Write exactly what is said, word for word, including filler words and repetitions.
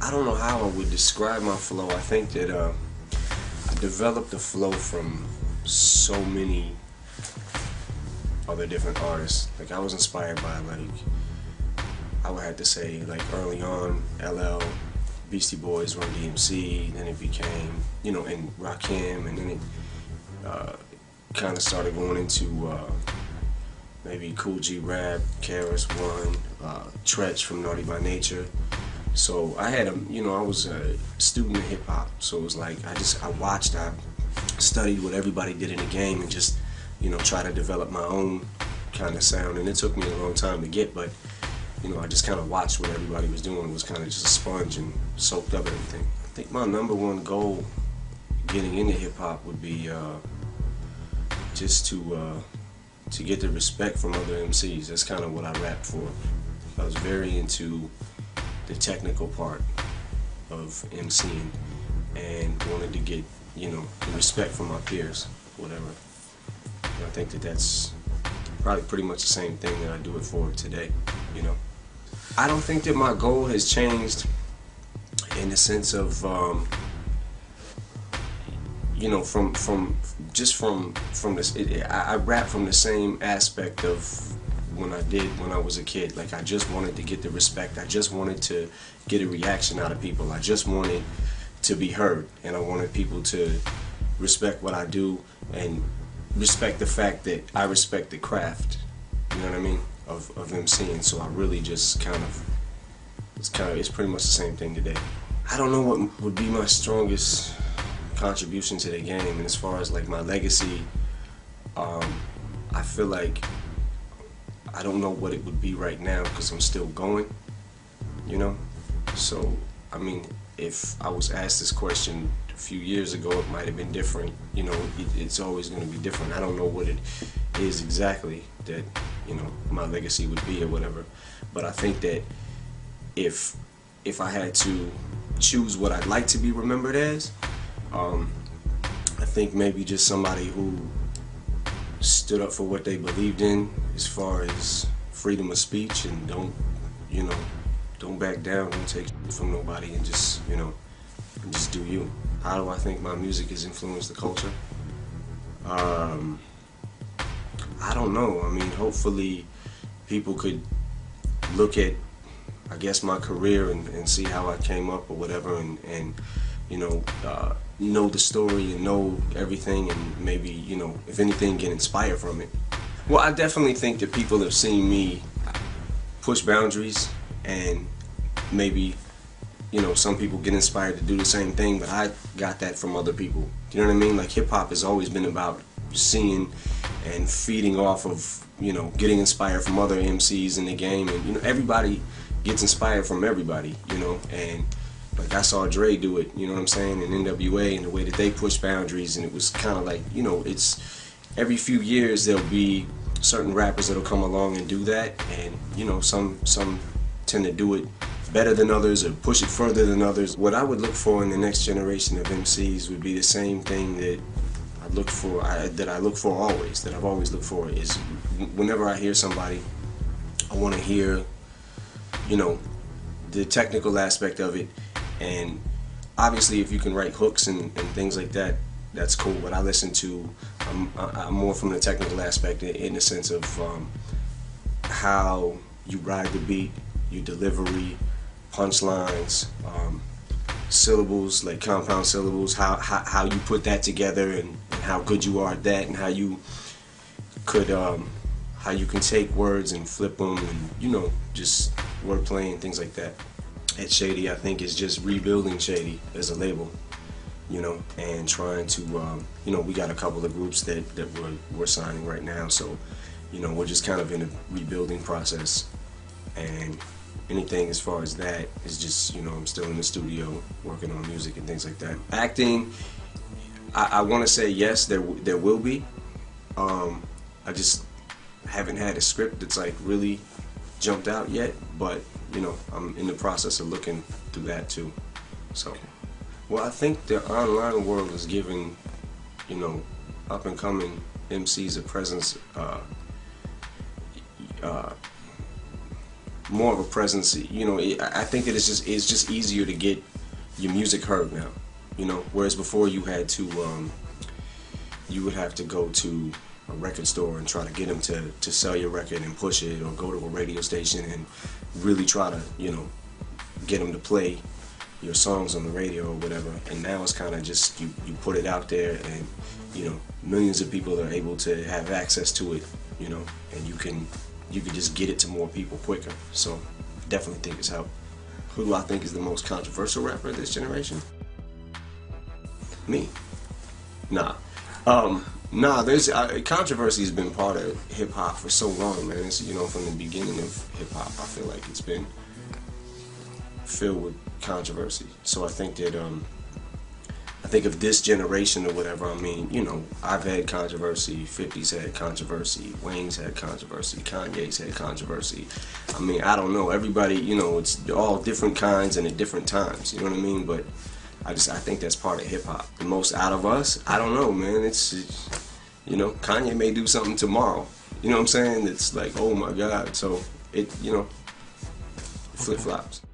I don't know how I would describe my flow. I think that uh, I developed a flow from so many other different artists. Like I was inspired by like I would have to say like early on L L, Beastie Boys, Run D M C. Then it became you know and Rakim, and then it uh, kind of started going into uh, maybe Cool G Rap, K R S One, uh, Tretch from Naughty by Nature. So I had a, you know, I was a student of hip hop, so it was like I just I watched, I studied what everybody did in the game, and just, you know, try to develop my own kind of sound. And it took me a long time to get, but you know, I just kind of watched what everybody was doing. It was kind of just a sponge and soaked up everything. I think my number one goal getting into hip hop would be uh, just to uh, to get the respect from other M Cs. That's kind of what I rapped for. I was very into the technical part of MCing and wanted to get, you know, the respect from my peers, whatever. And I think that that's probably pretty much the same thing that I do it for today, you know. I don't think that my goal has changed in the sense of, um, you know, from from just from from this. It, I, I rap from the same aspect of when I did when I was a kid. Like I just wanted to get the respect. I just wanted to get a reaction out of people. I just wanted to be heard, and I wanted people to respect what I do and respect the fact that I respect the craft. You know what I mean? Of of MCing. So I really just kind of it's kind of it's pretty much the same thing today. I don't know what would be my strongest contribution to the game, and as far as like my legacy, um, I feel like I don't know what it would be right now because I'm still going, you know? So, I mean, if I was asked this question a few years ago, it might have been different. You know, it, it's always going to be different. I don't know what it is exactly that, you know, my legacy would be or whatever. But I think that if, if I had to choose what I'd like to be remembered as, um, I think maybe just somebody who stood up for what they believed in as far as freedom of speech, and don't, you know, don't back down, don't take shit from nobody, and just, you know, and just do you. How do I think my music has influenced the culture? Um, I don't know. I mean, hopefully people could look at, I guess, my career and, and see how I came up or whatever, and, and you know, uh, know the story and know everything, and maybe, you know, if anything, get inspired from it. Well, I definitely think that people have seen me push boundaries, and maybe, you know, some people get inspired to do the same thing, but I got that from other people. Do you know what I mean? Like hip-hop has always been about seeing and feeding off of, you know, getting inspired from other M Cs in the game, and, you know, everybody gets inspired from everybody, you know, and like I saw Dre do it, you know what I'm saying, and N W A, and the way that they push boundaries, and it was kind of like, you know, it's every few years there'll be certain rappers that'll come along and do that, and, you know, some some tend to do it better than others or push it further than others. What I would look for in the next generation of M Cs would be the same thing that I look for, I, that I look for always, that I've always looked for, is whenever I hear somebody, I want to hear, you know, the technical aspect of it. And obviously, if you can write hooks and, and things like that, that's cool. But I listen to, I'm, I'm more from the technical aspect in the sense of um, how you ride the beat, your delivery, punchlines, um, syllables, like compound syllables, how, how, how you put that together, and, and how good you are at that, and how you could, um, how you can take words and flip them, and, you know, just wordplay and things like that. At Shady, I think, is just rebuilding Shady as a label, you know, and trying to, um, you know, we got a couple of groups that, that we're, we're signing right now, so, you know, we're just kind of in a rebuilding process, and anything as far as that is just, you know, I'm still in the studio working on music and things like that. Acting, I, I want to say yes, there, there will be. Um, I just haven't had a script that's like really jumped out yet, but you know, I'm in the process of looking through that too. So, well, I think the online world is giving, you know, up and coming M Cs a presence uh, uh, more of a presence. You know, it, I think that it's just it's just easier to get your music heard now. You know, whereas before you had to um, you would have to go to a record store and try to get them to to sell your record and push it, or go to a radio station and really try to, you know, get them to play your songs on the radio or whatever. And now it's kind of just you you put it out there, and you know, millions of people are able to have access to it, you know, and you can you can just get it to more people quicker. So definitely think it's helped. Who do I think is the most controversial rapper of this generation? Me. Nah. Um, nah, there's uh, controversy has been part of hip hop for so long, man. It's, you know, from the beginning of hip hop, I feel like it's been filled with controversy. So I think that um, I think of this generation or whatever. I mean, you know, I've had controversy. fifty's had controversy. Wayne's had controversy. Kanye's had controversy. I mean, I don't know. Everybody, you know, it's all different kinds and at different times. You know what I mean? But I just I think that's part of hip hop. The most out of us, I don't know, man. It's, it's you know, Kanye may do something tomorrow. You know what I'm saying? It's like, oh my God. So it, you know, flip flops.